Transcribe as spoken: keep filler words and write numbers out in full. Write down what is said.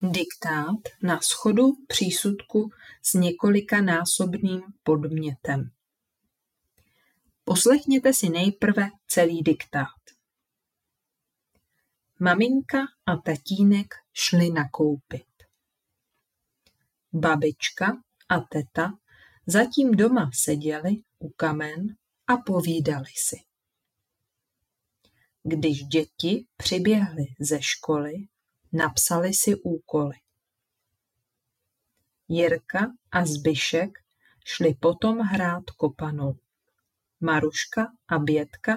Diktát na shodu přísudku s několikanásobným podmětem. Poslechněte si nejprve celý diktát. Maminka a tatínek šli nakoupit. Babička a teta zatím doma seděli u kamen a povídali si. Když děti přiběhly ze školy, napsali si úkoly. Jirka a Zbyšek šli potom hrát kopanou. Maruška a Bětka